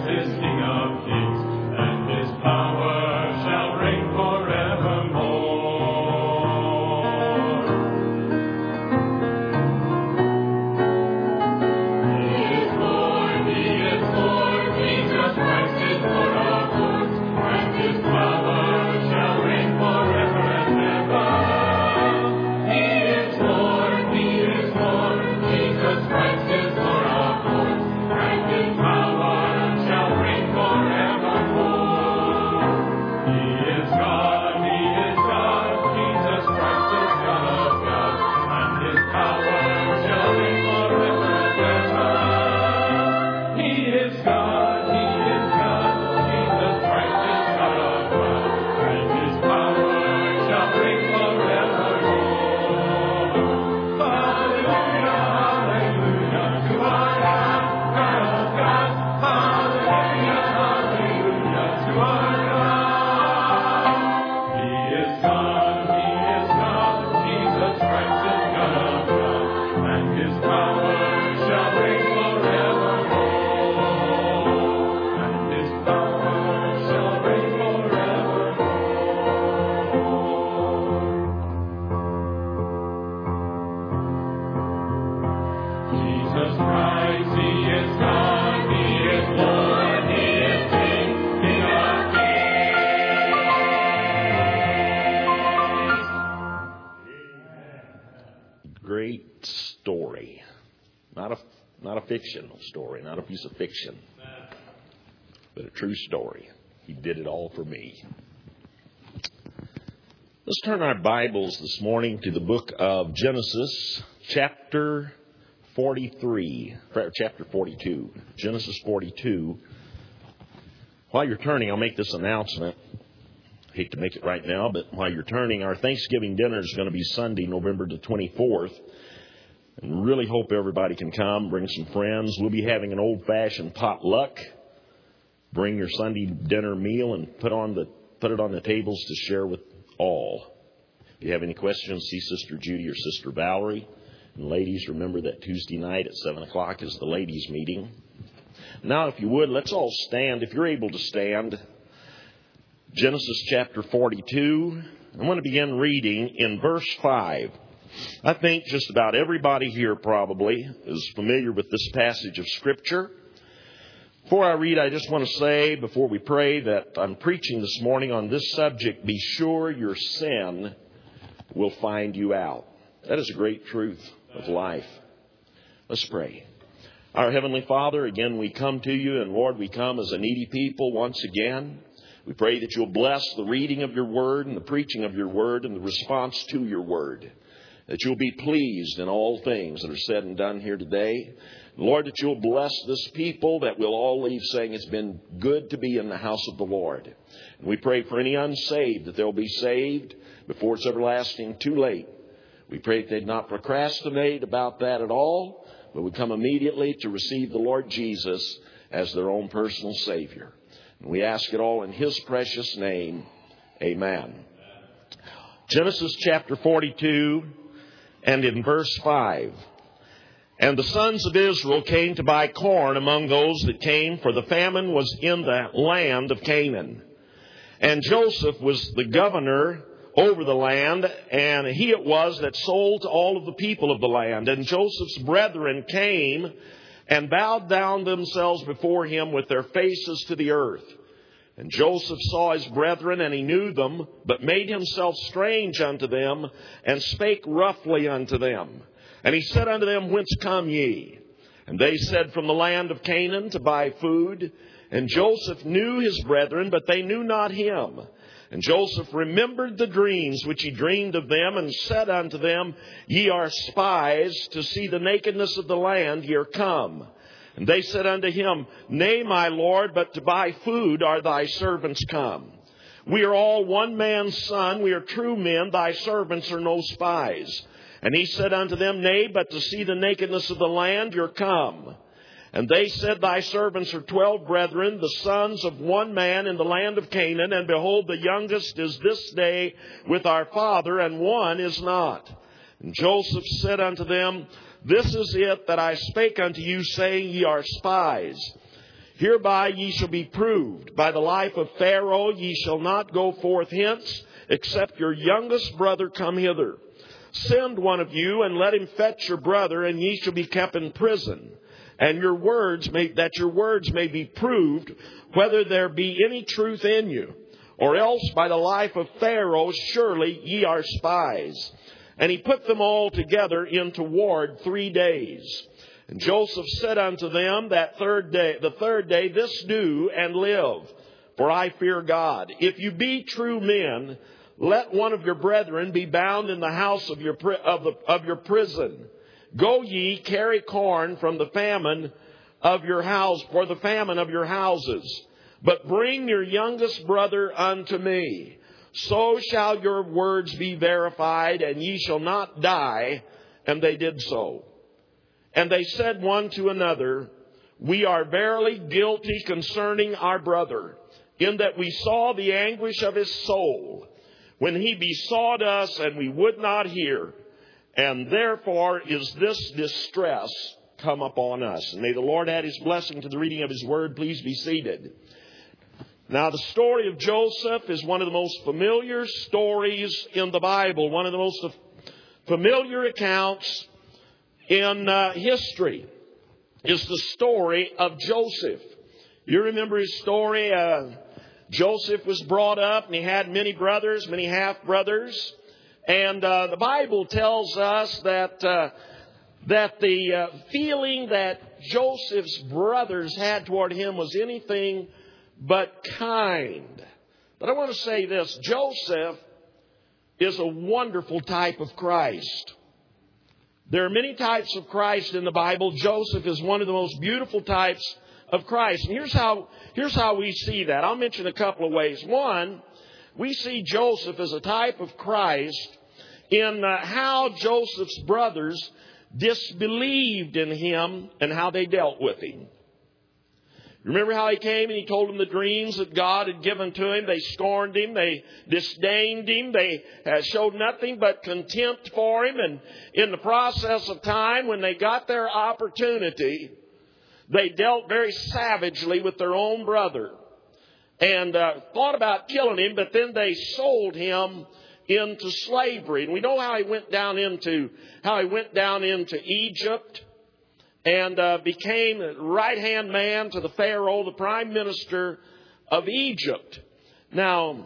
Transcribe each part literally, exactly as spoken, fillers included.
Fictional story, not a piece of fiction, but a true story. He did it all for me. Let's turn our Bibles this morning to the book of Genesis, chapter forty-three, chapter forty-two, Genesis forty-two. While you're turning, I'll make this announcement. I hate to make it right now, but while you're turning, our Thanksgiving dinner is going to be Sunday, November the twenty-fourth. And really hope everybody can come, bring some friends. We'll be having an old-fashioned potluck. Bring your Sunday dinner meal and put on the put it on the tables to share with all. If you have any questions, see Sister Judy or Sister Valerie. And ladies, remember that Tuesday night at seven o'clock is the ladies' meeting. Now, if you would, let's all stand. If you're able to stand, Genesis chapter forty-two. I'm going to begin reading in verse five. I think just about everybody here probably is familiar with this passage of Scripture. Before I read, I just want to say, before we pray, that I'm preaching this morning on this subject, be sure your sin will find you out. That is a great truth of life. Let's pray. Our Heavenly Father, again we come to you, and Lord, we come as a needy people once again. We pray that you'll bless the reading of your word and the preaching of your word and the response to your word. That you'll be pleased in all things that are said and done here today. Lord, that you'll bless this people, that we'll all leave saying it's been good to be in the house of the Lord. And we pray for any unsaved that they'll be saved before it's everlasting too late. We pray that they'd not procrastinate about that at all, but would come immediately to receive the Lord Jesus as their own personal Savior. And we ask it all in His precious name. Amen. Genesis chapter forty-two. And in verse five, and the sons of Israel came to buy corn among those that came, for the famine was in the land of Canaan. And Joseph was the governor over the land, and he it was that sold to all of the people of the land. And Joseph's brethren came and bowed down themselves before him with their faces to the earth. And Joseph saw his brethren, and he knew them, but made himself strange unto them, and spake roughly unto them. And he said unto them, Whence come ye? And they said, From the land of Canaan, to buy food. And Joseph knew his brethren, but they knew not him. And Joseph remembered the dreams which he dreamed of them, and said unto them, Ye are spies, to see the nakedness of the land, ye are come. And they said unto him, Nay, my Lord, but to buy food are thy servants come. We are all one man's son, we are true men, thy servants are no spies. And he said unto them, Nay, but to see the nakedness of the land, you're come. And they said, Thy servants are twelve brethren, the sons of one man in the land of Canaan, and behold, the youngest is this day with our father, and one is not. And Joseph said unto them, This is it that I spake unto you, saying, Ye are spies. Hereby ye shall be proved. By the life of Pharaoh ye shall not go forth hence, except your youngest brother come hither. Send one of you, and let him fetch your brother, and ye shall be kept in prison. And your words may, that your words may be proved, whether there be any truth in you. Or else by the life of Pharaoh, surely ye are spies. And he put them all together into ward three days. And Joseph said unto them that third day, the third day, this do and live, for I fear God. If you be true men, let one of your brethren be bound in the house of your of the of your prison. Go ye, carry corn from the famine of your house, for the famine of your houses. But bring your youngest brother unto me. So shall your words be verified, and ye shall not die. And they did so. And they said one to another, we are verily guilty concerning our brother, in that we saw the anguish of his soul, when he besought us, and we would not hear. And therefore is this distress come upon us. And may the Lord add his blessing to the reading of his word. Please be seated. Now, the story of Joseph is one of the most familiar stories in the Bible, one of the most familiar accounts in uh, history is the story of Joseph. You remember his story? Uh, Joseph was brought up, and he had many brothers, many half-brothers. And uh, the Bible tells us that uh, that the uh, feeling that Joseph's brothers had toward him was anything but kind. But I want to say this. Joseph is a wonderful type of Christ. There are many types of Christ in the Bible. Joseph is one of the most beautiful types of Christ. And here's how, here's how we see that. I'll mention a couple of ways. One, we see Joseph as a type of Christ in uh, how Joseph's brothers disbelieved in him and how they dealt with him. Remember how he came and he told them the dreams that God had given to him? They scorned him. They disdained him. They uh, showed nothing but contempt for him. And in the process of time, when they got their opportunity, they dealt very savagely with their own brother and uh, thought about killing him, but then they sold him into slavery. And we know how he went down into how he went down into Egypt. And uh, became a right-hand man to the Pharaoh, the prime minister of Egypt. Now,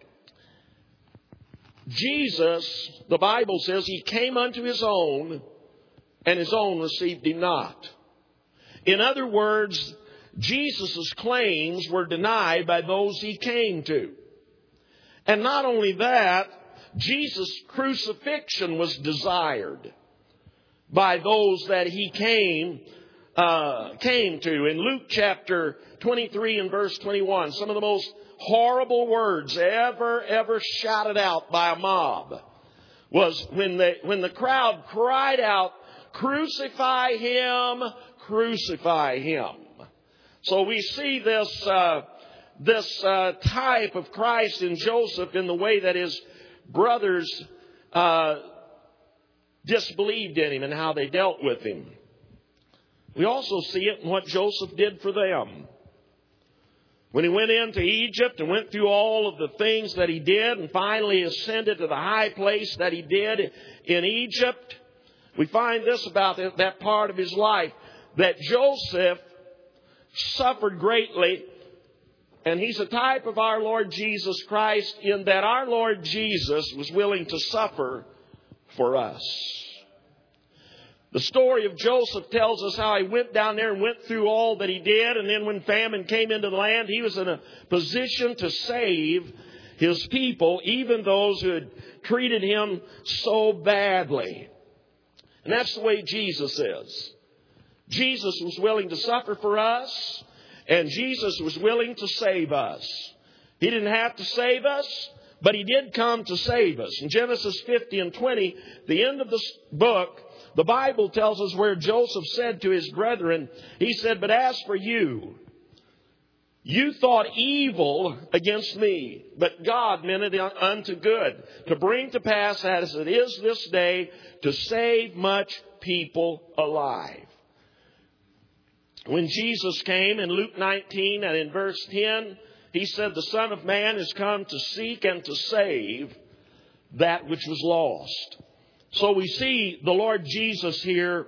Jesus, the Bible says, he came unto his own, and his own received him not. In other words, Jesus' claims were denied by those he came to. And not only that, Jesus' crucifixion was desired by those that he came uh, came to. In Luke chapter twenty-three and verse twenty-one, some of the most horrible words ever, ever shouted out by a mob was when the, when the crowd cried out, crucify him, crucify him. So we see this, uh, this uh, type of Christ in Joseph in the way that his brothers uh disbelieved in him and how they dealt with him. We also see it in what Joseph did for them. When he went into Egypt and went through all of the things that he did and finally ascended to the high place that he did in Egypt, we find this about that part of his life, that Joseph suffered greatly. And he's a type of our Lord Jesus Christ in that our Lord Jesus was willing to suffer for us. The story of Joseph tells us how he went down there and went through all that he did. And then when famine came into the land, he was in a position to save his people, even those who had treated him so badly. And that's the way Jesus is. Jesus was willing to suffer for us, and Jesus was willing to save us. He didn't have to save us, but he did come to save us. In Genesis fifty and twenty, the end of this book, the Bible tells us where Joseph said to his brethren, he said, but as for you, you thought evil against me, but God meant it unto good, to bring to pass as it is this day, to save much people alive. when Jesus came in Luke nineteen and in verse ten, He said, the Son of Man is come to seek and to save that which was lost. So we see the Lord Jesus here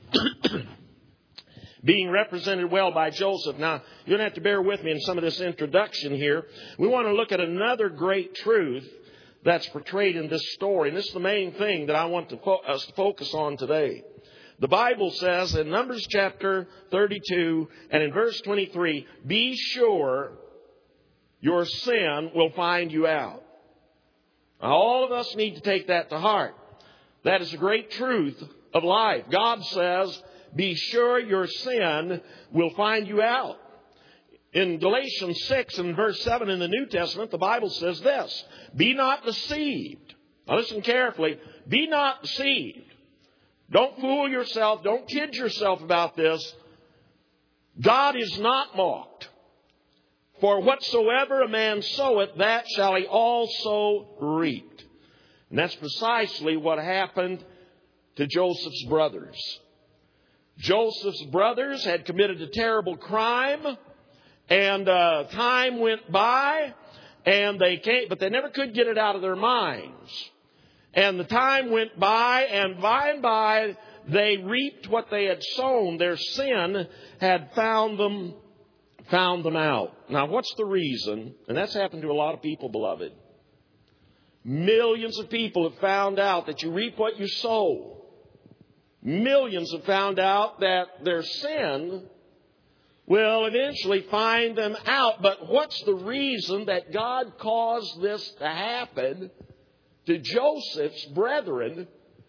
being represented well by Joseph. Now, you're going to have to bear with me in some of this introduction here. We want to look at another great truth that's portrayed in this story. And this is the main thing that I want to fo- us to focus on today. The Bible says in Numbers chapter thirty-two and in verse twenty-three, be sure your sin will find you out. Now, all of us need to take that to heart. That is a great truth of life. God says, be sure your sin will find you out. In Galatians six and verse seven in the New Testament, the Bible says this, be not deceived. Now listen carefully. Be not deceived. Don't fool yourself. Don't kid yourself about this. God is not mocked. For whatsoever a man soweth, that shall he also reap. And that's precisely what happened to Joseph's brothers. Joseph's brothers had committed a terrible crime, and uh, time went by, and they came, but they never could get it out of their minds. And the time went by, and by and by, they reaped what they had sown. Their sin had found them, found them out. Now, what's the reason? And that's happened to a lot of people, beloved. Millions of people have found out that you reap what you sow. Millions have found out that their sin will eventually find them out. But what's the reason that God caused this to happen to Joseph's brethren?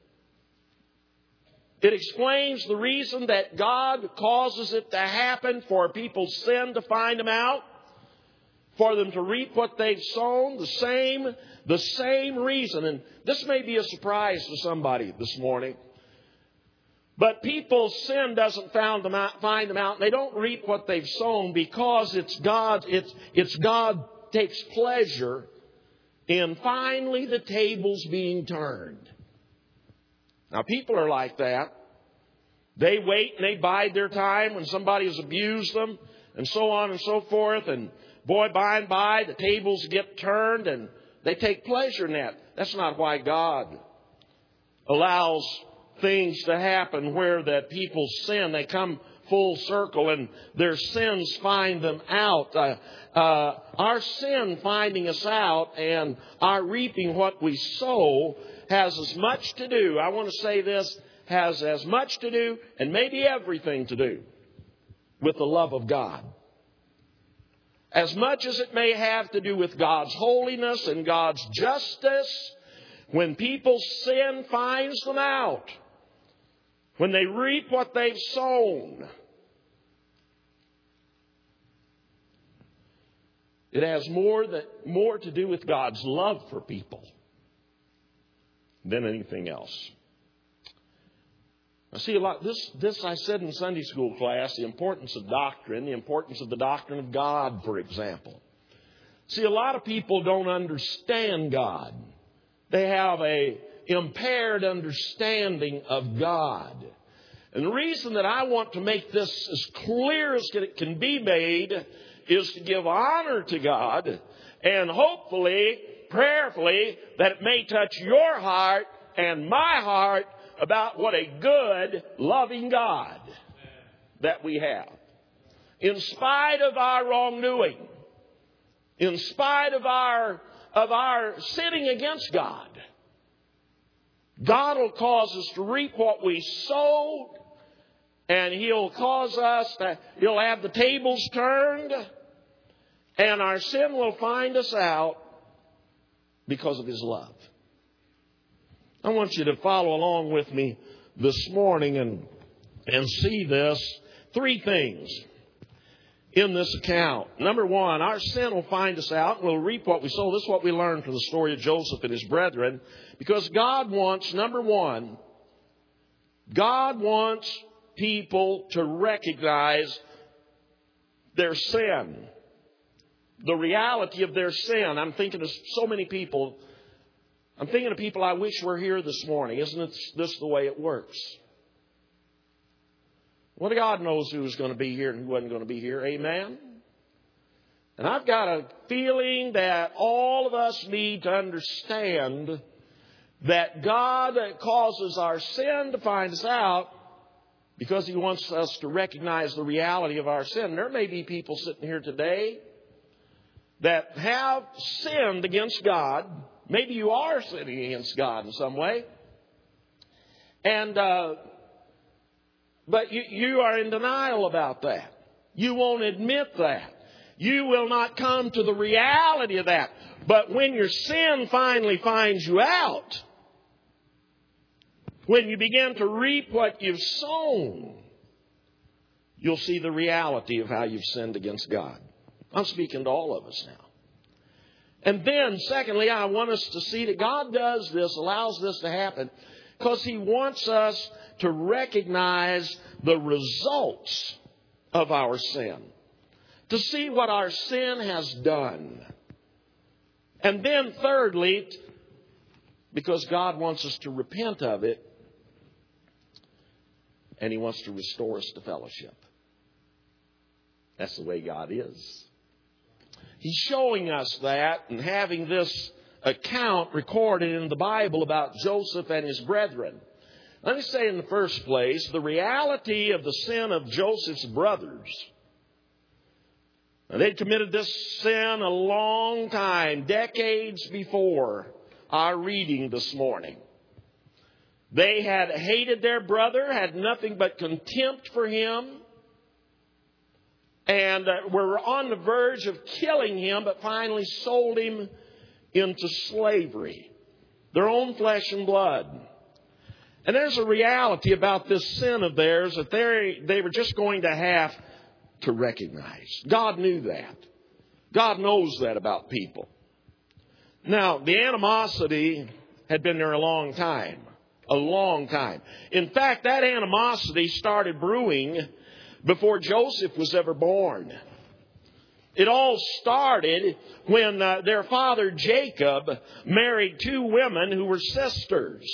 It explains the reason that God causes it to happen for people's sin to find them out, for them to reap what they've sown, the same, the same reason. And this may be a surprise to somebody this morning. But people's sin doesn't find them out, find them out, and they don't reap what they've sown because it's God, it's, it's God takes pleasure in finally the tables being turned. Now, people are like that. They wait and they bide their time when somebody has abused them and so on and so forth. And boy, by and by, the tables get turned and they take pleasure in that. That's not why God allows things to happen where that people sin. They come full circle and their sins find them out. Uh, uh, our sin finding us out and our reaping what we sow has as much to do, I want to say this, has as much to do and maybe everything to do with the love of God. As much as it may have to do with God's holiness and God's justice, when people's sin finds them out, when they reap what they've sown, it has more that more to do with God's love for people than anything else. I see a lot. This, this I said in Sunday school class, the importance of doctrine, the importance of the doctrine of God, for example. See, a lot of people don't understand God. They have a impaired understanding of God. And the reason that I want to make this as clear as it can be made is to give honor to God and hopefully, prayerfully, that it may touch your heart and my heart about what a good, loving God that we have. In spite of our wrongdoing, in spite of our, of our sinning against God, God will cause us to reap what we sow, and He'll cause us to, He'll have the tables turned, and our sin will find us out because of His love. I want you to follow along with me this morning and, and see this. Three things in this account. Number one, our sin will find us out and we'll reap what we sow. This is what we learned from the story of Joseph and his brethren. Because God wants, number one, God wants people to recognize their sin. The reality of their sin. I'm thinking of so many people. I'm thinking of people I wish were here this morning. Isn't it this the way it works? Well, God knows who was going to be here and who wasn't going to be here. Amen? And I've got a feeling that all of us need to understand that God causes our sin to find us out because He wants us to recognize the reality of our sin. There may be people sitting here today that have sinned against God. Maybe you are sinning against God in some way. And, uh, but you, you are in denial about that. You won't admit that. You will not come to the reality of that. But when your sin finally finds you out, when you begin to reap what you've sown, you'll see the reality of how you've sinned against God. I'm speaking to all of us now. And then, secondly, I want us to see that God does this, allows this to happen, because He wants us to recognize the results of our sin. To see what our sin has done. And then thirdly, because God wants us to repent of it, and He wants to restore us to fellowship. That's the way God is. He's showing us that and having this account recorded in the Bible about Joseph and his brethren. Let me say in the first place, the reality of the sin of Joseph's brothers. Now, they'd committed this sin a long time, decades before our reading this morning. They had hated their brother, had nothing but contempt for him, and uh, were on the verge of killing him, but finally sold him into slavery. Their own flesh and blood. And there's a reality about this sin of theirs that they they were just going to have to recognize. God knew that. God knows that about people. Now, the animosity had been there a long time. A long time. In fact, that animosity started brewing before Joseph was ever born. It all started when uh, their father Jacob married two women who were sisters.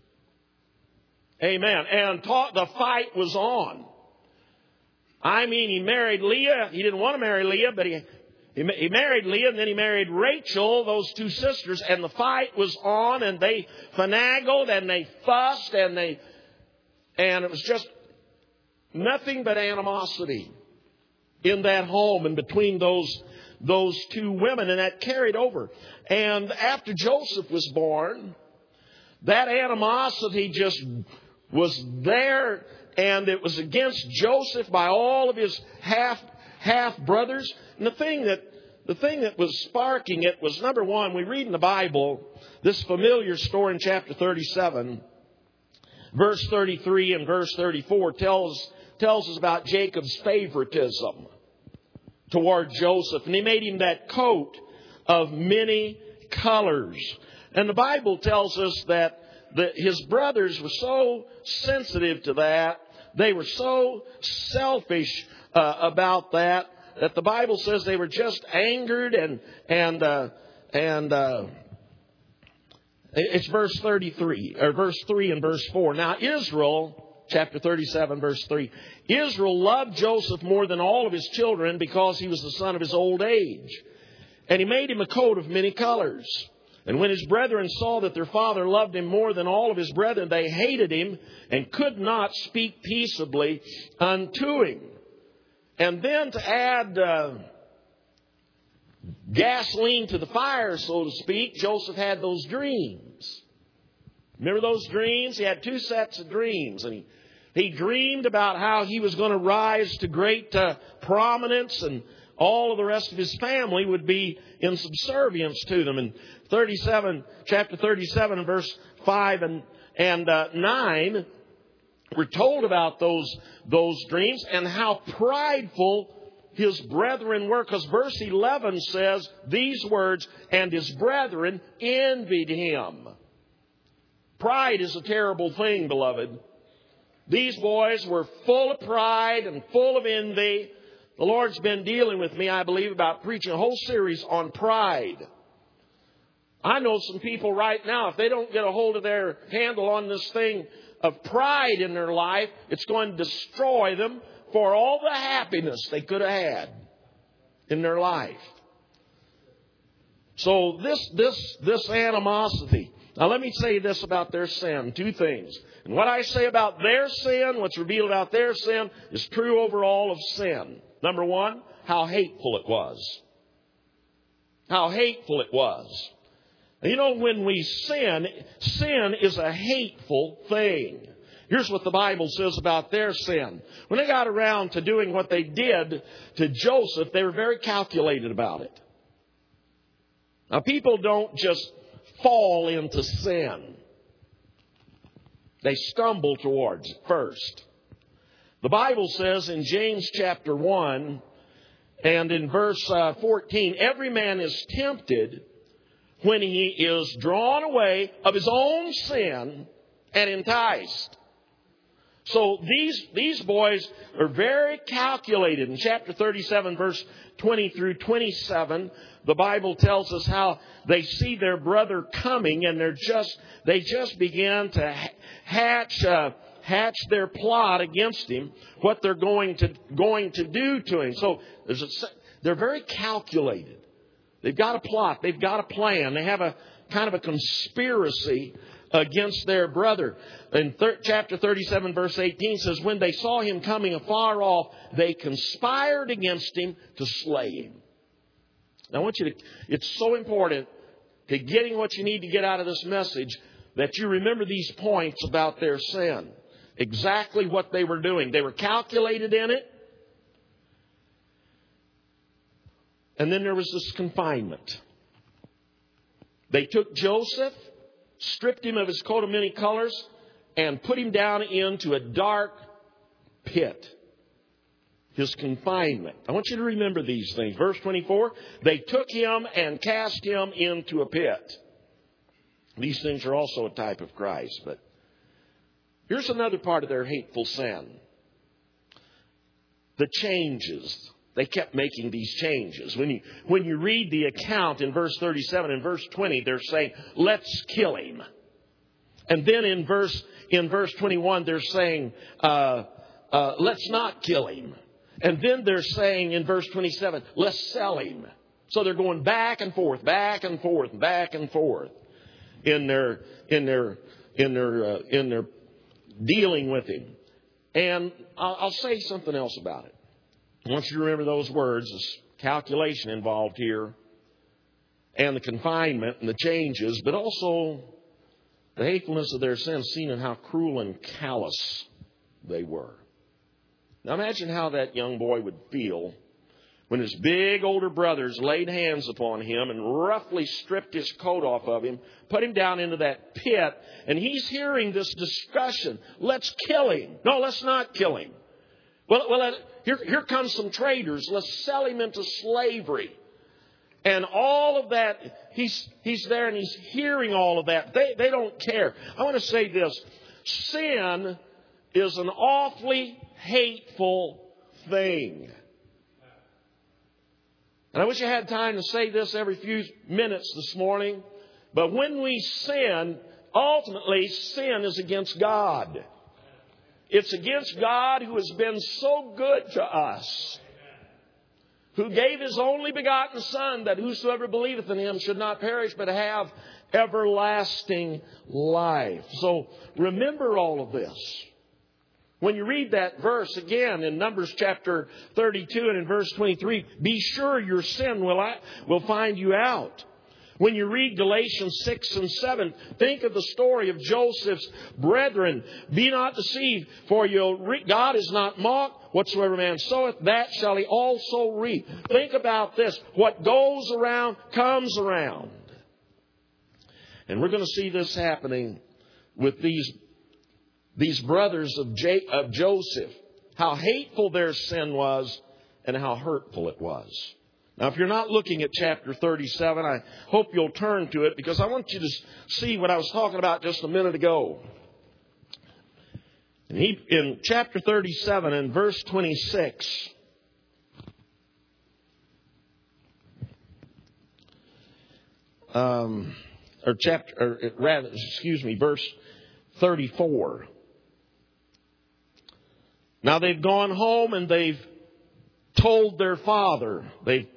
Amen. And taught, the fight was on. I mean, he married Leah. He didn't want to marry Leah, but he, he, he married Leah, and then he married Rachel, those two sisters, and the fight was on, and they finagled, and they fussed, and they, and it was just nothing but animosity in that home and between those, those two women, and that carried over. And after Joseph was born, that animosity just was there, and it was against Joseph by all of his half half brothers. And the thing that the thing that was sparking it was, number one, we read in the Bible this familiar story in chapter thirty-seven, verse thirty-three and verse thirty-four tells tells us about Jacob's favoritism toward Joseph, and he made him that coat of many colors. And the Bible tells us that the, his brothers were so sensitive to that, they were so selfish uh, about that, that the Bible says they were just angered and and uh, and uh, it's verse thirty-three or verse three and verse four. Now Israel, chapter thirty-seven, verse three, Israel loved Joseph more than all of his children because he was the son of his old age, and he made him a coat of many colors. And when his brethren saw that their father loved him more than all of his brethren, they hated him and could not speak peaceably unto him. And then to add uh, gasoline to the fire, so to speak, Joseph had those dreams. Remember those dreams? He had two sets of dreams. And he, he dreamed about how he was going to rise to great uh, prominence, and all of the rest of his family would be in subservience to them. And thirty-seven, chapter thirty-seven, verse five and and uh, nine, we're told about those those dreams and how prideful his brethren were. Because verse eleven says these words, "And his brethren envied him." Pride is a terrible thing, beloved. These boys were full of pride and full of envy. The Lord's been dealing with me, I believe, about preaching a whole series on pride. I know some people right now, if they don't get a hold of their handle on this thing of pride in their life, it's going to destroy them for all the happiness they could have had in their life. So this, this, this animosity. Now let me say this about their sin. Two things. And what I say about their sin, what's revealed about their sin, is true over all of sin. Number one, how hateful it was. How hateful it was. And you know, when we sin, sin is a hateful thing. Here's what the Bible says about their sin. When they got around to doing what they did to Joseph, they were very calculated about it. Now, people don't just fall into sin. They stumble towards it first. The Bible says in James chapter one and in verse uh, fourteen, every man is tempted when he is drawn away of his own sin and enticed. So these, these boys are very calculated. In chapter thirty-seven, verse twenty through twenty-seven, the Bible tells us how they see their brother coming and they're just, they just begin to hatch, uh, hatch their plot against him, what they're going to, going to do to him. So there's a, they're very calculated. They've got a plot. They've got a plan. They have a kind of a conspiracy against their brother. In thir- chapter thirty-seven, verse eighteen says, when they saw him coming afar off, they conspired against him to slay him. Now I want you to, it's so important to getting what you need to get out of this message that you remember these points about their sin. Exactly what they were doing. They were calculated in it. And then there was this confinement. They took Joseph, stripped him of his coat of many colors, and put him down into a dark pit. His confinement. I want you to remember these things. Verse twenty-four, they took him and cast him into a pit. These things are also a type of Christ. But here's another part of their hateful sin. The changes. They kept making these changes. When you, when you read the account in verse thirty-seven and verse twenty, they're saying, let's kill him. And then in verse, in verse twenty-one, they're saying, uh, uh, let's not kill him. And then they're saying in verse twenty-seven, let's sell him. So they're going back and forth, back and forth, back and forth in their, in their, in their, uh, in their dealing with him. And I'll, I'll say something else about it. I want you to remember those words. There's calculation involved here. And the confinement and the changes. But also the hatefulness of their sin seen in how cruel and callous they were. Now imagine how that young boy would feel when his big older brothers laid hands upon him and roughly stripped his coat off of him, put him down into that pit, and he's hearing this discussion. Let's kill him. No, let's not kill him. Well, well, here, here comes some traders. Let's sell him into slavery. And all of that, he's, he's there and he's hearing all of that. They, they don't care. I want to say this. Sin is an awfully hateful thing. And I wish I had time to say this every few minutes this morning. But when we sin, ultimately sin is against God. It's against God who has been so good to us, who gave His only begotten Son, that whosoever believeth in Him should not perish but have everlasting life. So remember all of this. When you read that verse again in Numbers chapter thirty-two and in verse twenty-three, be sure your sin will, will find you out. When you read Galatians six and seven, think of the story of Joseph's brethren. Be not deceived, for you'll re- God is not mocked. Whatsoever man soweth, that shall he also reap. Think about this. What goes around comes around. And we're going to see this happening with these, these brothers of, J- of Joseph. How hateful their sin was and how hurtful it was. Now, if you're not looking at chapter thirty-seven, I hope you'll turn to it because I want you to see what I was talking about just a minute ago. And he, in chapter thirty-seven and verse twenty-six, um, or chapter, or rather, excuse me, verse thirty-four. Now they've gone home and they've told their father. They've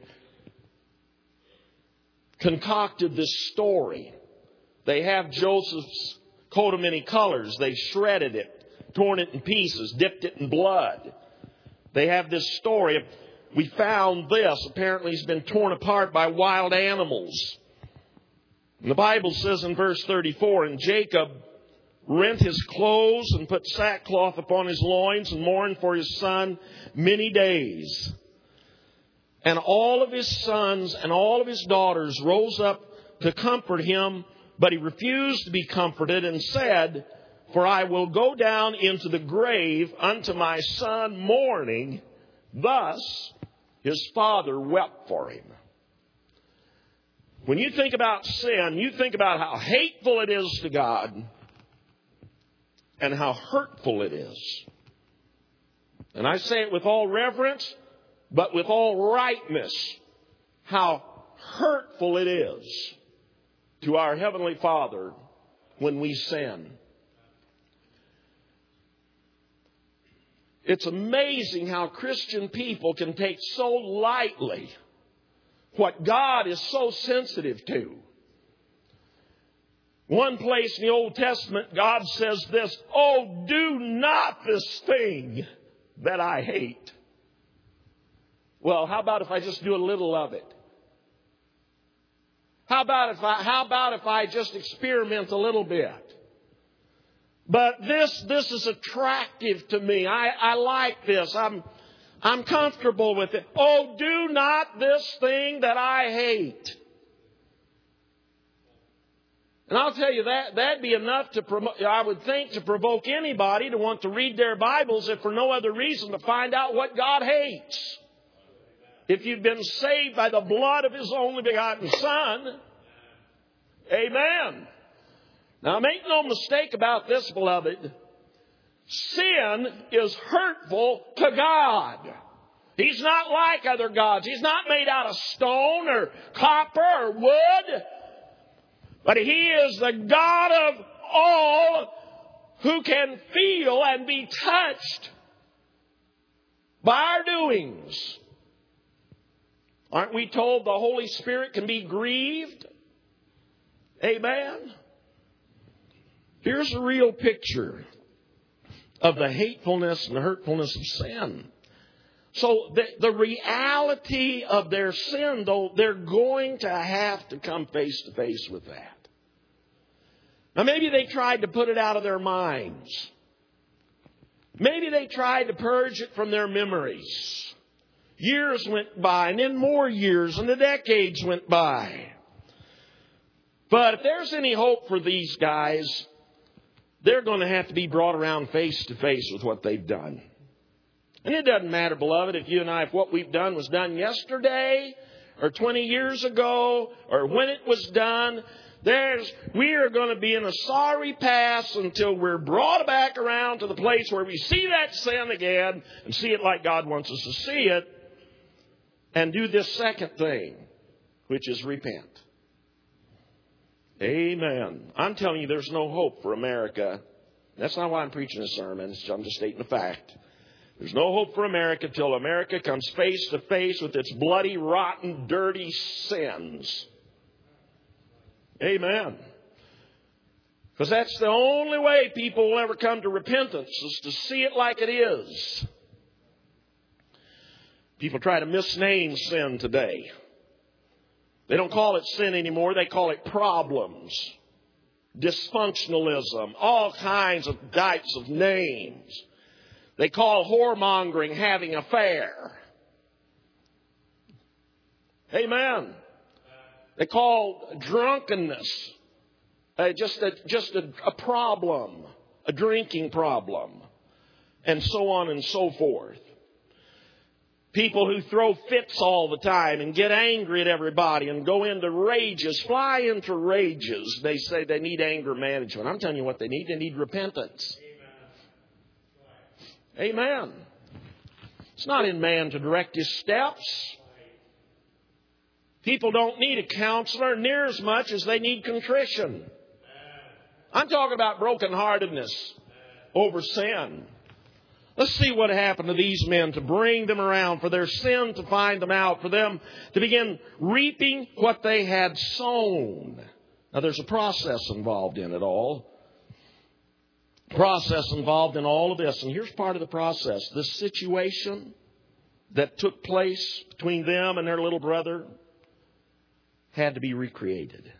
concocted this story. They have Joseph's coat of many colors. They shredded it, torn it in pieces, dipped it in blood. They have this story. We found this. Apparently he's been torn apart by wild animals. And the Bible says in verse thirty-four, and Jacob rent his clothes and put sackcloth upon his loins and mourned for his son many days. And all of his sons and all of his daughters rose up to comfort him, but he refused to be comforted and said, for I will go down into the grave unto my son mourning. Thus his father wept for him. When you think about sin, you think about how hateful it is to God and how hurtful it is. And I say it with all reverence, but with all rightness, how hurtful it is to our Heavenly Father when we sin. It's amazing how Christian people can take so lightly what God is so sensitive to. One place in the Old Testament, God says this, oh, do not this thing that I hate. Well, how about if I just do a little of it? How about if I, how about if I just experiment a little bit? But this, this is attractive to me. I, I like this. I'm, I'm comfortable with it. Oh, do not this thing that I hate. And I'll tell you that, that'd be enough to promote, I would think, to provoke anybody to want to read their Bibles if for no other reason to find out what God hates. If you've been saved by the blood of His only begotten Son, amen. Now make no mistake about this, beloved. Sin is hurtful to God. He's not like other gods. He's not made out of stone or copper or wood. But He is the God of all who can feel and be touched by our doings. Aren't we told the Holy Spirit can be grieved? Amen. Here's a real picture of the hatefulness and the hurtfulness of sin. So the, the reality of their sin, though, they're going to have to come face to face with that. Now maybe they tried to put it out of their minds. Maybe they tried to purge it from their memories. Years went by, and then more years, and the decades went by. But if there's any hope for these guys, they're going to have to be brought around face to face with what they've done. And it doesn't matter, beloved, if you and I, if what we've done was done yesterday or twenty years ago or when it was done, there's, we are going to be in a sorry past until we're brought back around to the place where we see that sin again and see it like God wants us to see it and do this second thing, which is repent. Amen. I'm telling you, there's no hope for America. That's not why I'm preaching this sermon. I'm just stating the fact. There's no hope for America till America comes face to face with its bloody, rotten, dirty sins. Amen. Because that's the only way people will ever come to repentance, is to see it like it is. People try to misname sin today. They don't call it sin anymore. They call it problems, dysfunctionalism, all kinds of types of names. They call whoremongering having an affair. Amen. They call drunkenness uh, just a, just a, a problem, a drinking problem, and so on and so forth. People who throw fits all the time and get angry at everybody and go into rages, fly into rages. They say they need anger management. I'm telling you what they need. They need repentance. Amen. Amen. It's not in man to direct his steps. People don't need a counselor near as much as they need contrition. I'm talking about brokenheartedness over sin. Let's see what happened to these men to bring them around, for their sin to find them out, for them to begin reaping what they had sown. Now, there's a process involved in it all. Process involved in all of this. And here's part of the process. This situation that took place between them and their little brother had to be recreated.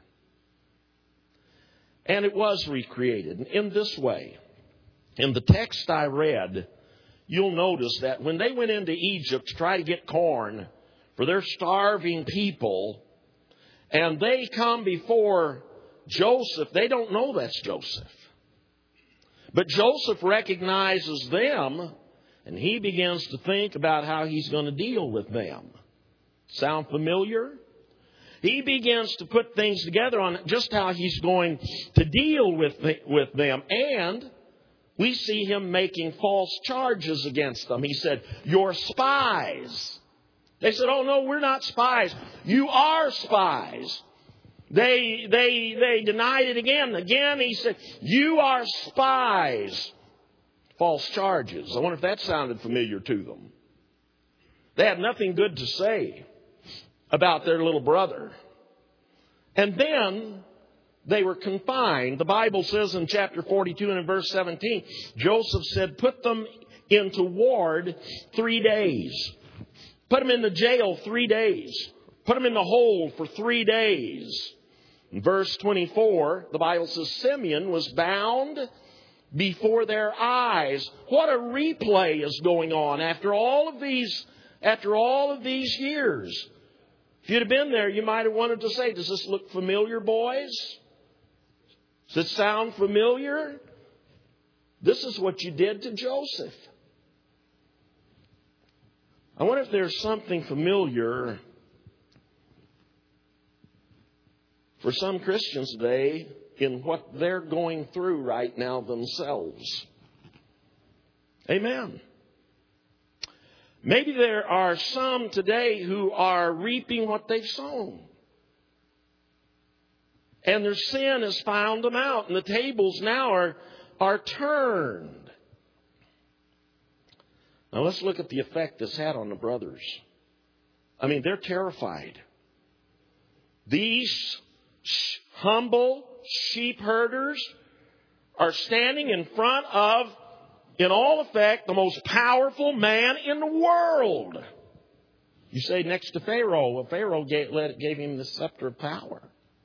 And it was recreated in this way. In the text I read, you'll notice that when they went into Egypt to try to get corn for their starving people, and they come before Joseph, they don't know that's Joseph. But Joseph recognizes them, and he begins to think about how he's going to deal with them. Sound familiar? He begins to put things together on just how he's going to deal with, with them. And we see him making false charges against them. He said, "You're spies." They said, "Oh, no, we're not spies. You are spies." They, they, they denied it again. Again, he said, "You are spies." False charges. I wonder if that sounded familiar to them. They had nothing good to say about their little brother. And then they were confined. The Bible says in chapter forty-two and in verse seventeen, Joseph said, "Put them into ward three days. Put them in the jail three days. Put them in the hold for three days. In verse twenty-four, the Bible says Simeon was bound before their eyes. What a replay is going on after all of these, after all of these years. If you'd have been there, you might have wanted to say, "Does this look familiar, boys? Does it sound familiar? This is what you did to Joseph." I wonder if there's something familiar for some Christians today in what they're going through right now themselves. Amen. Maybe there are some today who are reaping what they've sown. And their sin has found them out, and the tables now are, are turned. Now let's look at the effect this had on the brothers. I mean, they're terrified. These humble sheep herders are standing in front of, in all effect, the most powerful man in the world. You say next to Pharaoh. Well, Pharaoh gave, gave him the scepter of power.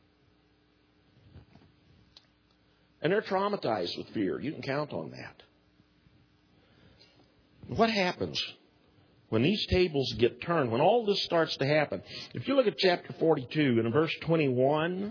And they're traumatized with fear. You can count on that. What happens when these tables get turned, when all this starts to happen? If you look at chapter forty-two and in verse twenty-one,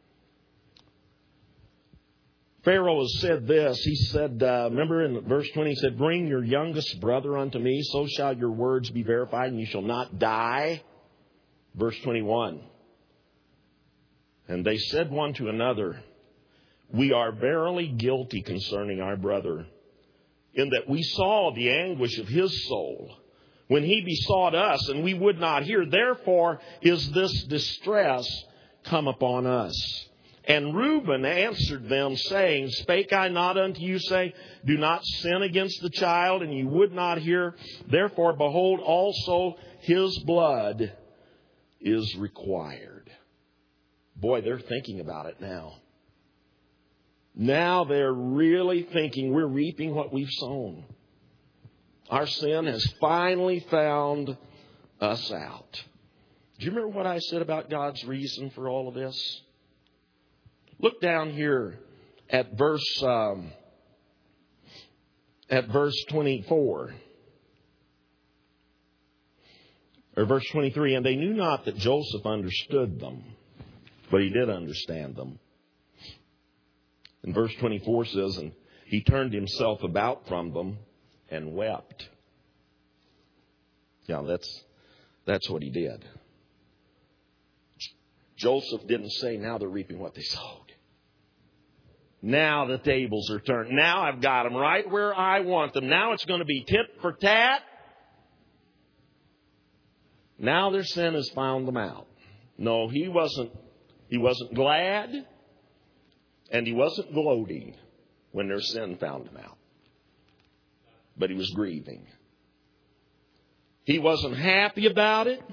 Pharaoh has said this. He said, uh, remember in verse twenty, he said, "Bring your youngest brother unto me, so shall your words be verified, and you shall not die." Verse twenty-one. "And they said one to another, We are verily guilty concerning our brother, in that we saw the anguish of his soul when he besought us, and we would not hear. Therefore is this distress come upon us. And Reuben answered them, saying, Spake I not unto you, saying, Do not sin against the child, and ye would not hear. Therefore, behold, also his blood is required." Boy, they're thinking about it now. Now they're really thinking, we're reaping what we've sown. Our sin has finally found us out. Do you remember what I said about God's reason for all of this? Look down here at verse um, at verse twenty-four. Or verse twenty-three. "And they knew not that Joseph understood them, but he did understand them." And verse twenty-four says, "And he turned himself about from them and wept." Yeah, that's that's what he did. Joseph didn't say, now they're reaping what they sowed. Now the tables are turned. Now I've got them right where I want them. Now it's going to be tit for tat. Now their sin has found them out. No, he wasn't, he wasn't glad, and he wasn't gloating when their sin found him out. but he was grieving. He wasn't happy about it.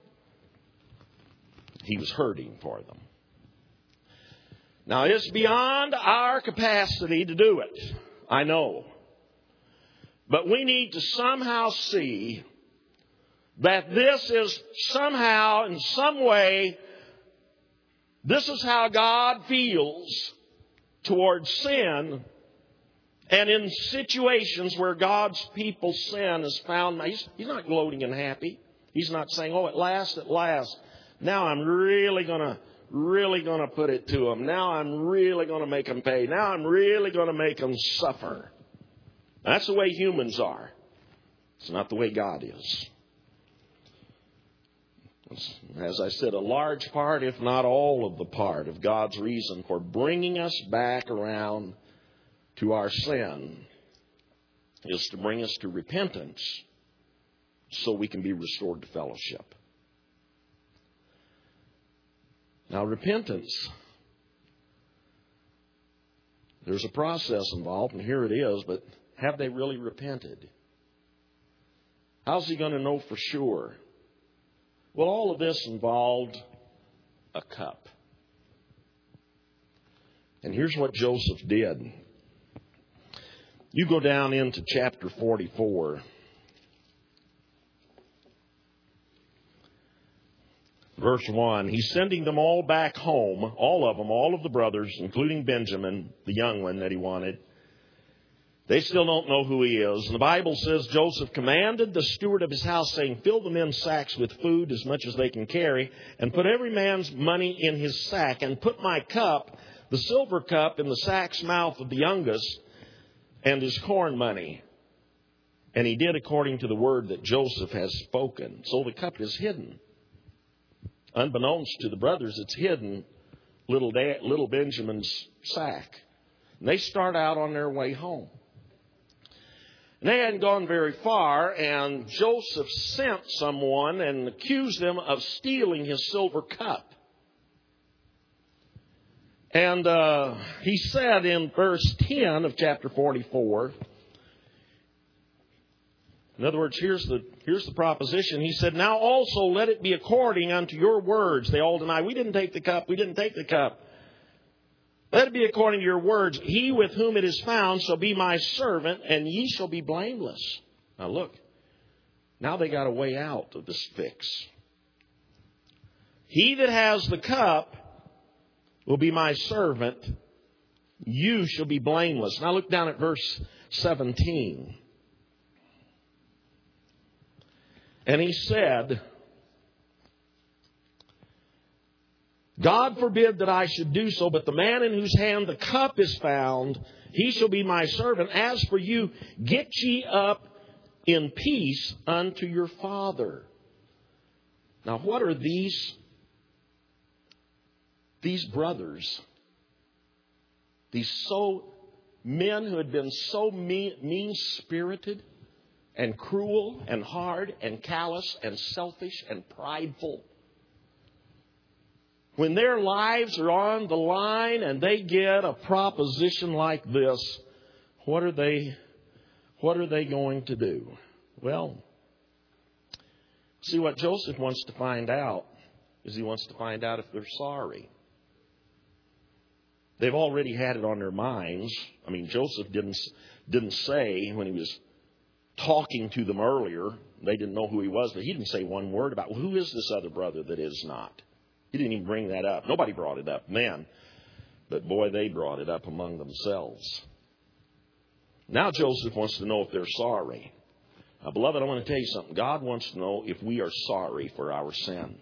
He was hurting for them. Now, it's beyond our capacity to do it, I know. But we need to somehow see that this is somehow, in some way, this is how God feels towards sin. And in situations where God's people's sin is found, he's, he's not gloating and happy. He's not saying, oh, at last, at last, now I'm really going to, really going to put it to them. Now I'm really going to make them pay. Now I'm really going to make them suffer. That's the way humans are. It's not the way God is. As I said, a large part, if not all of the part, of God's reason for bringing us back around to our sin is to bring us to repentance so we can be restored to fellowship. Now, repentance, there's a process involved, and here it is, but have they really repented? How's he going to know for sure? Well, all of this involved a cup. And here's what Joseph did. You go down into chapter forty-four. Verse one, he's sending them all back home, all of them, all of the brothers, including Benjamin, the young one that he wanted. They still don't know who he is. And the Bible says Joseph commanded the steward of his house, saying, fill the men's sacks with food as much as they can carry, and put every man's money in his sack, and put my cup, the silver cup, in the sack's mouth of the youngest, and his corn money. And he did according to the word that Joseph has spoken. So the cup is hidden. Unbeknownst to the brothers, it's hidden little, da- little Benjamin's sack. And they start out on their way home. And they hadn't gone very far, and Joseph sent someone and accused them of stealing his silver cup. And uh, he said in verse ten of chapter forty-four, in other words, here's the here's the proposition. He said, now also let it be according unto your words. They all deny, we didn't take the cup, we didn't take the cup. Let it be according to your words. He with whom it is found shall be my servant, and ye shall be blameless. Now look, now they got a way out of this fix. He that has the cup will be my servant. You shall be blameless. Now look down at verse seventeen. And he said, God forbid that I should do so, but the man in whose hand the cup is found, he shall be my servant. As for you, get ye up in peace unto your father. Now, what are these, these brothers, these so men who had been so mean, mean-spirited and cruel and hard and callous and selfish and prideful? When their lives are on the line and they get a proposition like this, what are they, what are they going to do? Well, see, what Joseph wants to find out is he wants to find out if they're sorry. They've already had it on their minds. I mean, Joseph didn't, didn't say when he was talking to them earlier, they didn't know who he was, but he didn't say one word about, well, who is this other brother that is not? He didn't even bring that up. Nobody brought it up then. But boy, they brought it up among themselves. Now Joseph wants to know if they're sorry. Now, beloved, I want to tell you something. God wants to know if we are sorry for our sin.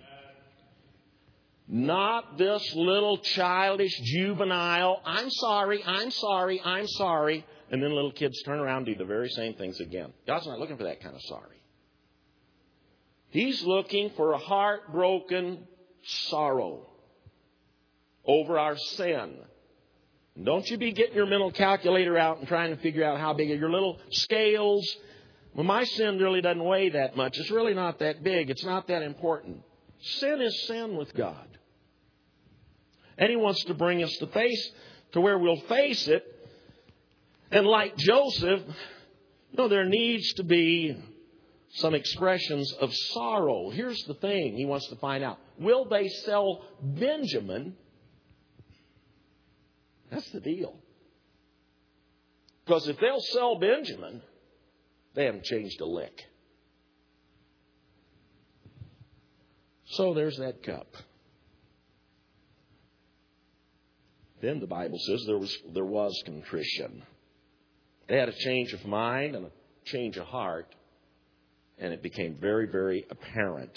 Not this little childish, juvenile, I'm sorry, I'm sorry, I'm sorry. And then little kids turn around and do the very same things again. God's not looking for that kind of sorry. He's looking for a heartbroken sorrow over our sin. Don't you be getting your mental calculator out and trying to figure out how big are your little scales. Well, my sin really doesn't weigh that much. It's really not that big. It's not that important. Sin is sin with God. And He wants to bring us to face to where we'll face it. And like Joseph, No, there needs to be some expressions of sorrow. Here's the thing he wants to find out. Will they sell Benjamin? That's the deal. Because if they'll sell Benjamin, they haven't changed a lick. So there's that cup. Then the Bible says there was there was contrition. They had a change of mind and a change of heart. And it became very, very apparent.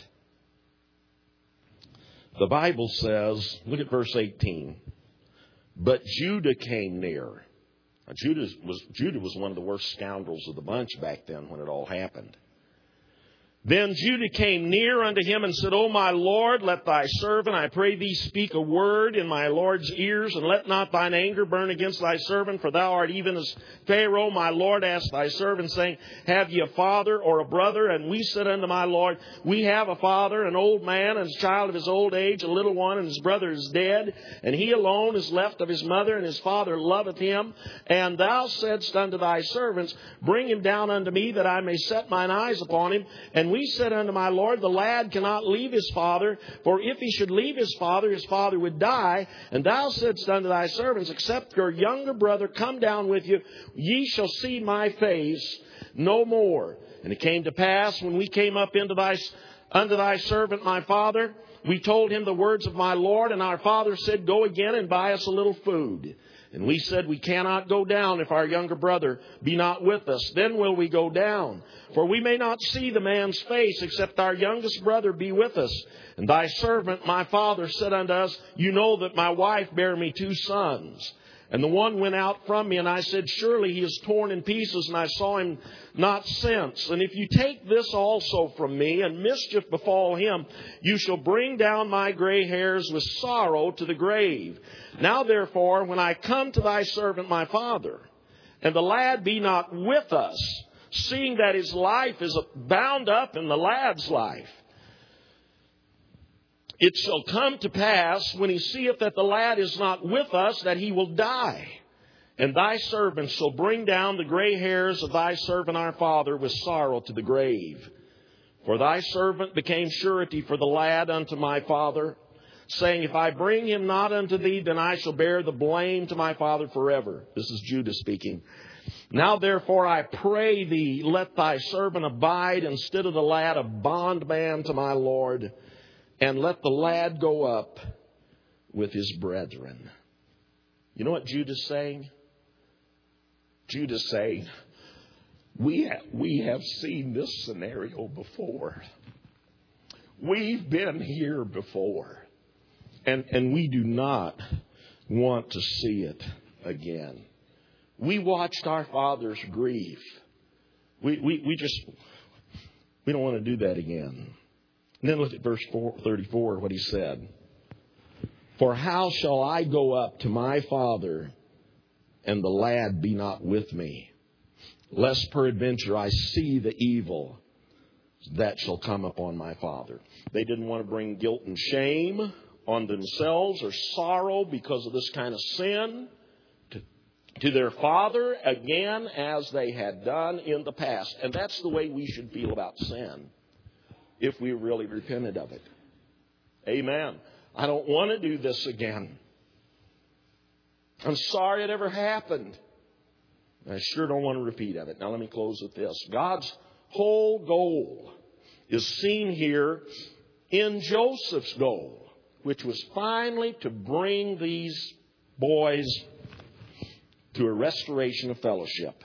The Bible says, look at verse eighteen. But Judah came near. Now, Judah was, Judah was one of the worst scoundrels of the bunch back then when it all happened. Then Judah came near unto him and said, O my Lord, let thy servant, I pray thee, speak a word in my Lord's ears, and let not thine anger burn against thy servant, for thou art even as Pharaoh, my Lord, asked thy servant, saying, Have ye a father or a brother? And we said unto my Lord, We have a father, an old man, and a child of his old age, a little one, and his brother is dead, and he alone is left of his mother, and his father loveth him. And thou saidst unto thy servants, Bring him down unto me, that I may set mine eyes upon him. And we said unto my Lord, The lad cannot leave his father, for if he should leave his father, his father would die. And thou saidst unto thy servants, Except your younger brother come down with you, ye shall see my face no more. And it came to pass, when we came up into thy, unto thy servant my father, we told him the words of my Lord, and our father said, Go again and buy us a little food. And we said, We cannot go down if our younger brother be not with us. Then will we go down. For we may not see the man's face, except our youngest brother be with us. And thy servant, my father, said unto us, You know that my wife bare me two sons. And the one went out from me, and I said, Surely he is torn in pieces, and I saw him not since. And if you take this also from me, and mischief befall him, you shall bring down my gray hairs with sorrow to the grave. Now therefore, when I come to thy servant my father, and the lad be not with us, seeing that his life is bound up in the lad's life, it shall come to pass, when he seeth that the lad is not with us, that he will die. And thy servant shall bring down the gray hairs of thy servant our father with sorrow to the grave. For thy servant became surety for the lad unto my father, saying, If I bring him not unto thee, then I shall bear the blame to my father forever. This is Judah speaking. Now therefore I pray thee, let thy servant abide instead of the lad a bondman to my Lord, and let the lad go up with his brethren. You know what Judah's saying? Judah's saying, we have, we have seen this scenario before. We've been here before. And, and we do not want to see it again. We watched our fathers grieve. We, we, we just, we don't want to do that again. And then look at verse thirty-four, what he said. For how shall I go up to my father, and the lad be not with me? Lest peradventure I see the evil that shall come upon my father. They didn't want to bring guilt and shame on themselves or sorrow because of this kind of sin to, to their father again as they had done in the past. And that's the way we should feel about sin, if we really repented of it. Amen. I don't want to do this again. I'm sorry it ever happened. I sure don't want to repeat of it. Now let me close with this. God's whole goal is seen here in Joseph's goal, which was finally to bring these boys to a restoration of fellowship.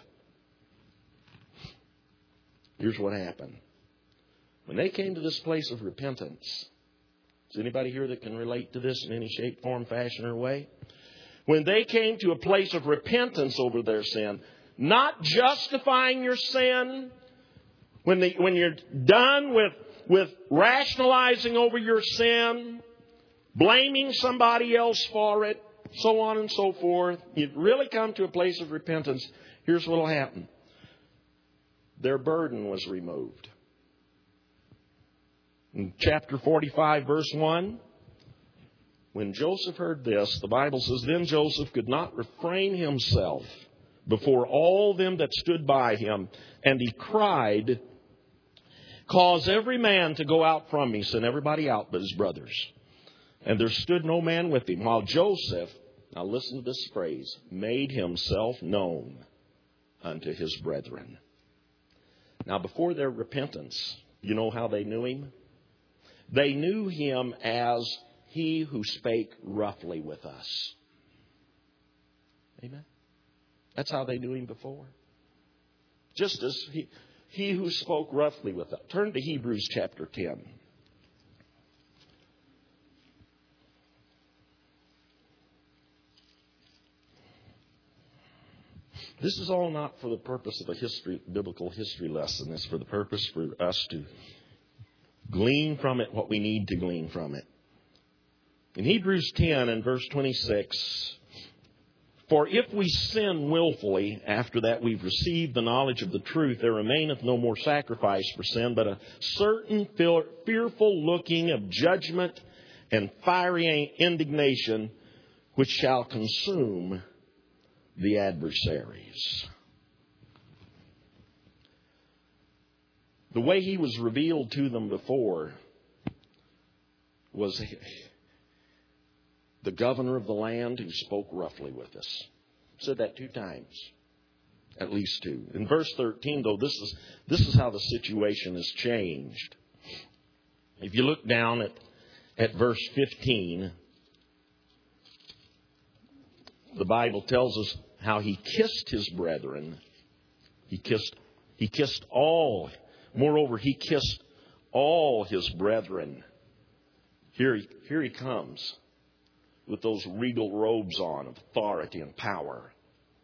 Here's what happened. When they came to this place of repentance, is anybody here that can relate to this in any shape, form, fashion, or way? When they came to a place of repentance over their sin, not justifying your sin, when, they, when you're done with, with rationalizing over your sin, blaming somebody else for it, so on and so forth, you really come to a place of repentance, here's what will happen. Their burden was removed. In chapter forty-five, verse one, when Joseph heard this, the Bible says, Then Joseph could not refrain himself before all them that stood by him. And he cried, cause every man to go out from me. Send everybody out but his brothers. And there stood no man with him, while Joseph, now listen to this phrase, made himself known unto his brethren. Now before their repentance, you know how they knew him? They knew him as he who spake roughly with us. Amen. That's how they knew him before. Just as he, he who spoke roughly with us. Turn to Hebrews chapter ten. This is all not for the purpose of a history, biblical history lesson. It's for the purpose for us to glean from it what we need to glean from it. In Hebrews ten and verse twenty-six, for if we sin willfully, after that we've received the knowledge of the truth, there remaineth no more sacrifice for sin, but a certain fearful looking of judgment and fiery indignation, which shall consume the adversaries. The way he was revealed to them before was the governor of the land who spoke roughly with us. Said that two times. At least two. In verse thirteen, though, this is this is how the situation has changed. If you look down at, at verse fifteen, the Bible tells us how he kissed his brethren. He kissed, he kissed all. Moreover, he kissed all his brethren. Here he, here he comes with those regal robes on of authority and power.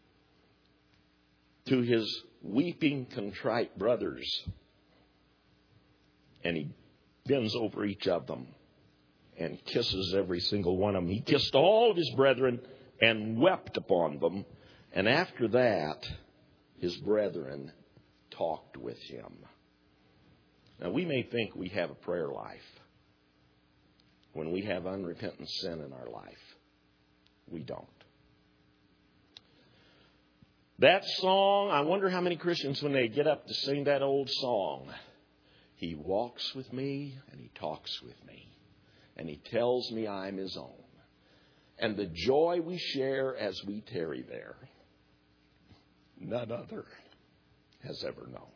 To his weeping, contrite brothers. And he bends over each of them and kisses every single one of them. He kissed all of his brethren and wept upon them. And after that, his brethren talked with him. Now, we may think we have a prayer life when we have unrepentant sin in our life. We don't. That song, I wonder how many Christians, when they get up to sing that old song, he walks with me and he talks with me and he tells me I'm his own. And the joy we share as we tarry there, none other has ever known.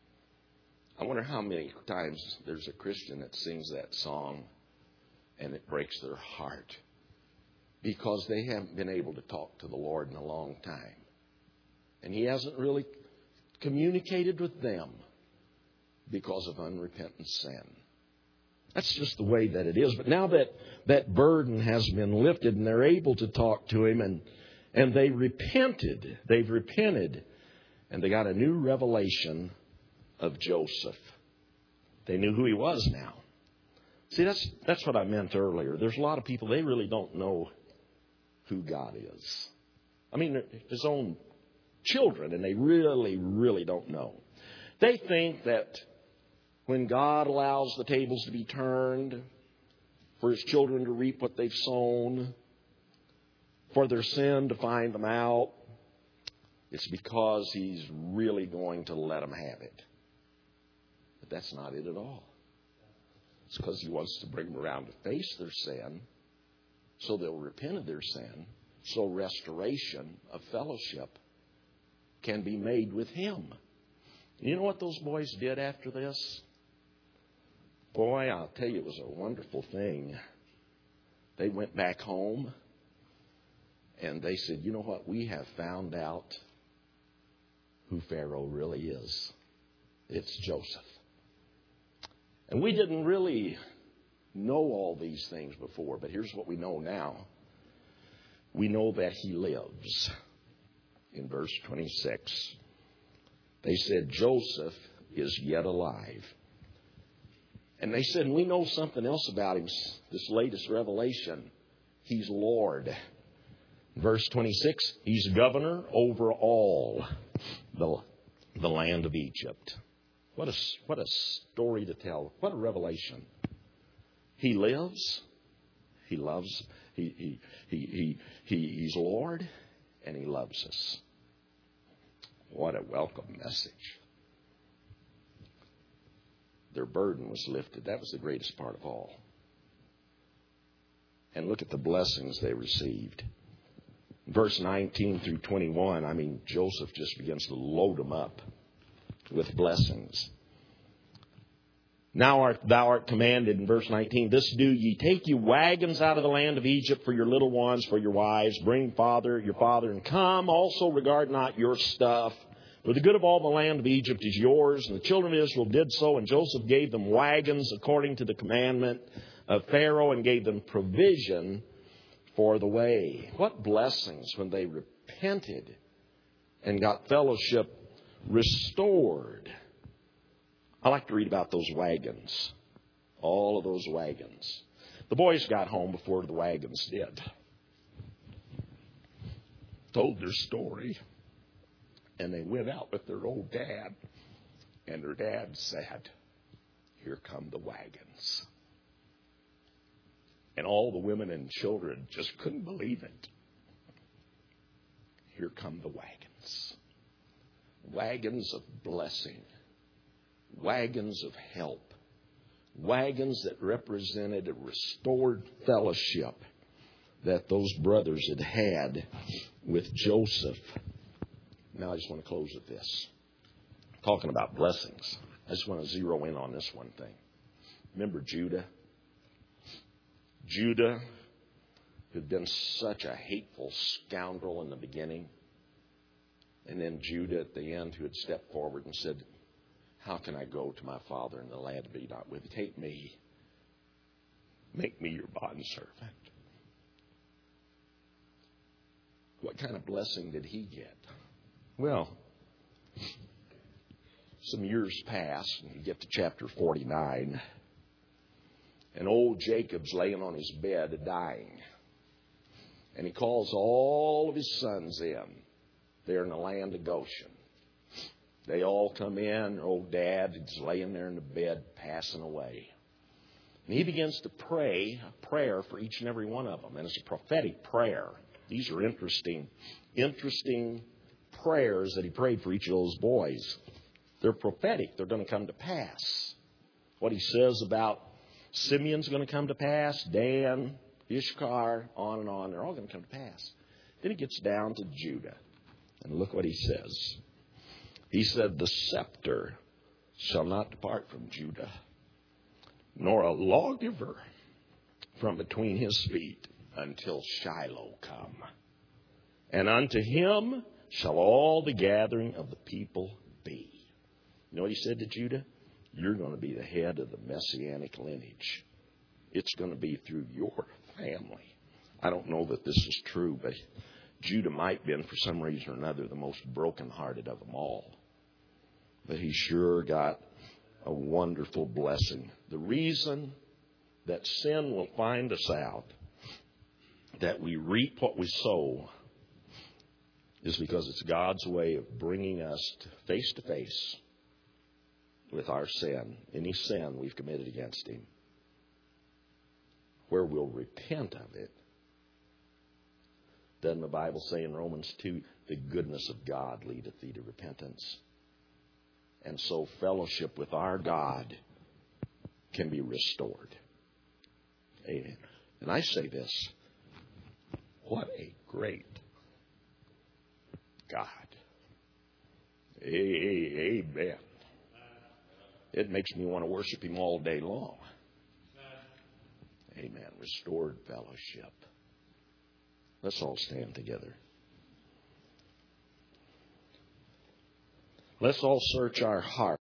I wonder how many times there's a Christian that sings that song and it breaks their heart because they haven't been able to talk to the Lord in a long time. And he hasn't really communicated with them because of unrepentant sin. That's just the way that it is. But now that that burden has been lifted and they're able to talk to him and, and they repented, they've repented, and they got a new revelation of Joseph. They knew who he was now. See, that's that's what I meant earlier. There's a lot of people, they really don't know who God is. I mean, his own children, and they really, really don't know. They think that when God allows the tables to be turned, for his children to reap what they've sown, for their sin to find them out, it's because he's really going to let them have it. But that's not it at all. It's because he wants to bring them around to face their sin, so they'll repent of their sin, so restoration of fellowship can be made with him. You know what those boys did after this? Boy, I'll tell you, it was a wonderful thing. They went back home and they said, you know what? We have found out who Pharaoh really is. It's Joseph. And we didn't really know all these things before, but here's what we know now. We know that he lives. In verse twenty-six, they said, Joseph is yet alive. And they said, and we know something else about him, this latest revelation. He's Lord. Verse twenty-six, he's governor over all the, the land of Egypt. What a, what a story to tell. What a revelation. He lives. He loves. He, he, he, he, he, he's Lord. And he loves us. What a welcome message. Their burden was lifted. That was the greatest part of all. And look at the blessings they received. Verse nineteen through twenty-one, I mean, Joseph just begins to load them up with blessings. Now art thou art commanded, in verse nineteen, this do ye, take you wagons out of the land of Egypt for your little ones, for your wives, bring father, your father, and come, also regard not your stuff. For the good of all the land of Egypt is yours. And the children of Israel did so, and Joseph gave them wagons according to the commandment of Pharaoh, and gave them provision for the way. What blessings when they repented and got fellowship restored. I like to read about those wagons. All of those wagons. The boys got home before the wagons did. Told their story. And they went out with their old dad. And their dad said, here come the wagons. And all the women and children just couldn't believe it. Here come the wagons. Wagons of blessing. Wagons of help. Wagons that represented a restored fellowship that those brothers had had with Joseph. Now I just want to close with this. Talking about blessings. I just want to zero in on this one thing. Remember Judah? Judah, who'd been such a hateful scoundrel in the beginning. And then Judah at the end, who had stepped forward and said, how can I go to my father and the lad be not with? Take me. Make me your bondservant. What kind of blessing did he get? Well, some years pass, and you get to chapter forty-nine. And old Jacob's laying on his bed dying. And he calls all of his sons in. They're in the land of Goshen. They all come in. Old dad is laying there in the bed, passing away. And he begins to pray a prayer for each and every one of them. And it's a prophetic prayer. These are interesting, interesting prayers that he prayed for each of those boys. They're prophetic. They're going to come to pass. What he says about Simeon's going to come to pass, Dan, Issachar, on and on. They're all going to come to pass. Then he gets down to Judah. And look what he says. He said, the scepter shall not depart from Judah, nor a lawgiver from between his feet until Shiloh come. And unto him shall all the gathering of the people be. You know what he said to Judah? You're going to be the head of the Messianic lineage. It's going to be through your family. I don't know that this is true, but Judah might have been, for some reason or another, the most brokenhearted of them all. But he sure got a wonderful blessing. The reason that sin will find us out, that we reap what we sow, is because it's God's way of bringing us face to face with our sin, any sin we've committed against him, where we'll repent of it. Doesn't the Bible say in Romans two, the goodness of God leadeth thee to repentance? And so fellowship with our God can be restored. Amen. And I say this, what a great God. Amen. It makes me want to worship him all day long. Amen. Restored fellowship. Let's all stand together. Let's all search our heart.